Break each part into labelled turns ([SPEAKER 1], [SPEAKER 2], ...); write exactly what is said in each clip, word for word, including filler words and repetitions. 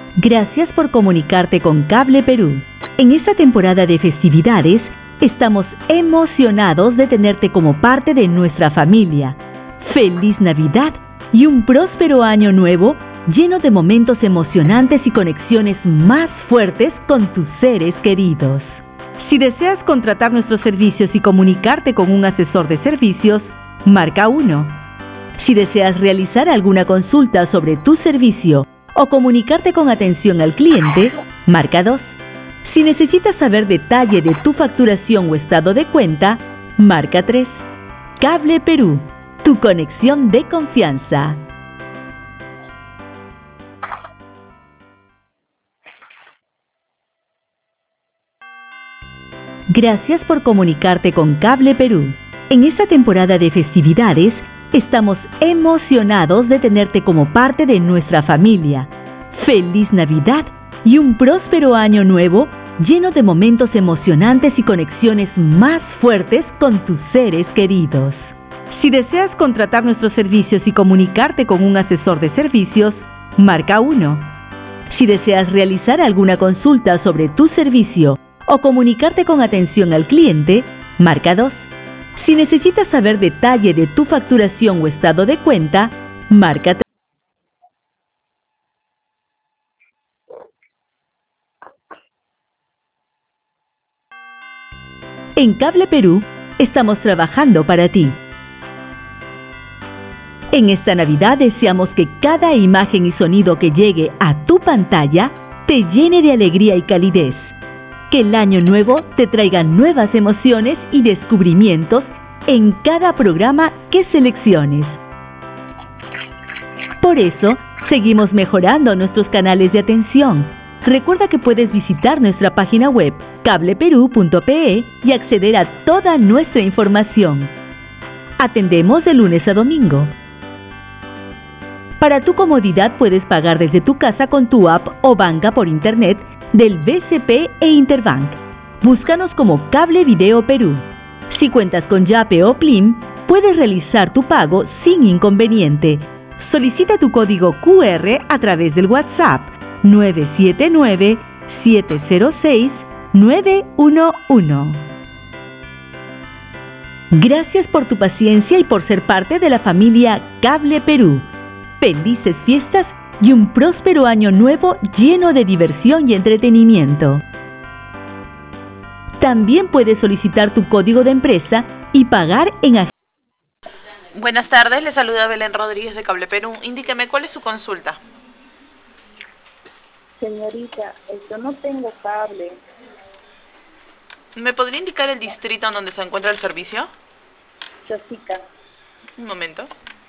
[SPEAKER 1] Gracias por comunicarte con Cable Perú. En esta temporada de festividades, estamos emocionados de tenerte como parte de nuestra familia. ¡Feliz Navidad y un próspero año nuevo lleno de momentos emocionantes y conexiones más fuertes con tus seres queridos! Si deseas contratar nuestros servicios y comunicarte con un asesor de servicios, marca uno. Si deseas realizar alguna consulta sobre tu servicio o comunicarte con atención al cliente, marca dos. Si necesitas saber detalle de tu facturación o estado de cuenta, marca tres. Cable Perú, tu conexión de confianza. Gracias por comunicarte con Cable Perú. En esta temporada de festividades, estamos emocionados de tenerte como parte de nuestra familia. ¡Feliz Navidad y un próspero año nuevo lleno de momentos emocionantes y conexiones más fuertes con tus seres queridos! Si deseas contratar nuestros servicios y comunicarte con un asesor de servicios, marca uno. Si deseas realizar alguna consulta sobre tu servicio o comunicarte con atención al cliente, marca dos. Si necesitas saber detalle de tu facturación o estado de cuenta, marca tres. En Cable Perú, estamos trabajando para ti. En esta Navidad deseamos que cada imagen y sonido que llegue a tu pantalla te llene de alegría y calidez. Que el año nuevo te traiga nuevas emociones y descubrimientos en cada programa que selecciones. Por eso, seguimos mejorando nuestros canales de atención. Recuerda que puedes visitar nuestra página web cable perú punto pe y acceder a toda nuestra información. Atendemos de lunes a domingo. Para tu comodidad puedes pagar desde tu casa con tu app o banca por internet del B C P e Interbank. Búscanos como Cable Video Perú. Si cuentas con Yape o Plim, puedes realizar tu pago sin inconveniente. Solicita tu código cu erre a través del WhatsApp nueve siete nueve, siete cero seis, nueve uno uno. Gracias por tu paciencia y por ser parte de la familia Cable Perú. Felices fiestas y un próspero año nuevo lleno de diversión y entretenimiento. También puedes solicitar tu código de empresa y pagar en...
[SPEAKER 2] Buenas tardes, le saluda Belén Rodríguez de Cable Perú. Indíqueme, ¿cuál es su consulta?
[SPEAKER 3] Señorita, yo no tengo cable.
[SPEAKER 2] ¿Me podría indicar el distrito en donde se encuentra el servicio?
[SPEAKER 3] Chosica.
[SPEAKER 2] Un momento.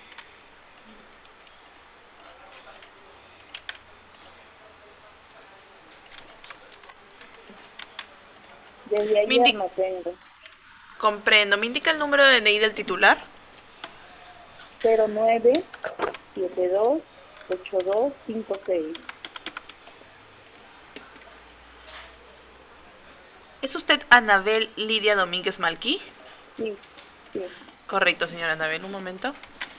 [SPEAKER 3] Desde ayer no tengo.
[SPEAKER 2] Comprendo. ¿Me indica el número de D N I del titular?
[SPEAKER 3] cero nueve siete dos ocho dos cinco seis.
[SPEAKER 2] ¿Es usted Anabel Lidia Domínguez Malquí?
[SPEAKER 3] Sí, sí.
[SPEAKER 2] Correcto, señora Anabel. Un momento.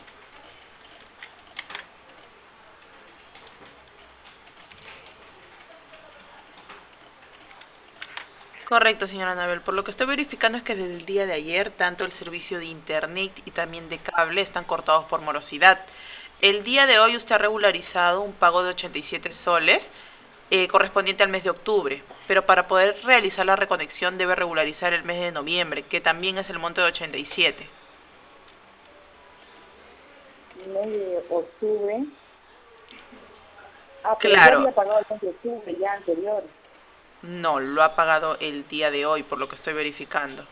[SPEAKER 2] Correcto, señora Anabel. Por lo que estoy verificando es que desde el día de ayer, tanto el servicio de internet y también de cable están cortados por morosidad. El día de hoy usted ha regularizado un pago de ochenta y siete soles eh, correspondiente al mes de octubre, pero para poder realizar la reconexión debe regularizar el mes de noviembre, que también es el monto de ochenta y siete.
[SPEAKER 3] El mes de octubre. Ah, pero
[SPEAKER 2] claro.
[SPEAKER 3] yo había pagado el mes de octubre ya anterior.
[SPEAKER 2] No, lo ha pagado el día de hoy, por lo que estoy verificando.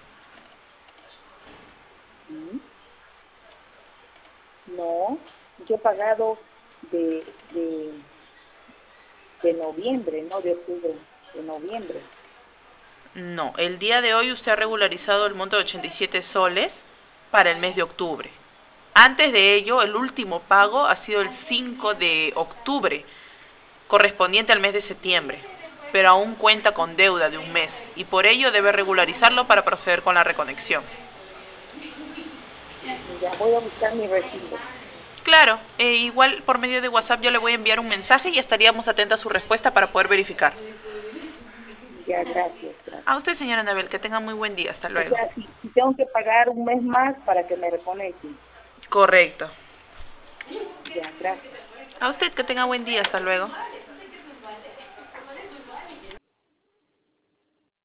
[SPEAKER 3] No, yo he pagado de, de, de noviembre, no de octubre, de noviembre.
[SPEAKER 2] No, el día de hoy usted ha regularizado el monto de ochenta y siete soles para el mes de octubre. Antes de ello, el último pago ha sido el cinco de octubre, correspondiente al mes de septiembre, pero aún cuenta con deuda de un mes y por ello debe regularizarlo para proceder con la reconexión.
[SPEAKER 3] Ya voy a buscar mi recibo.
[SPEAKER 2] Claro, eh, igual por medio de WhatsApp yo le voy a enviar un mensaje y estaríamos atentos a su respuesta para poder verificar.
[SPEAKER 3] Ya, gracias, gracias.
[SPEAKER 2] A usted, señora Anabel, que tenga muy buen día. Hasta luego.
[SPEAKER 3] O sea, si, si tengo que pagar un mes más para que me reconecten.
[SPEAKER 2] Correcto.
[SPEAKER 3] Ya, gracias.
[SPEAKER 2] A usted, que tenga buen día. Hasta luego.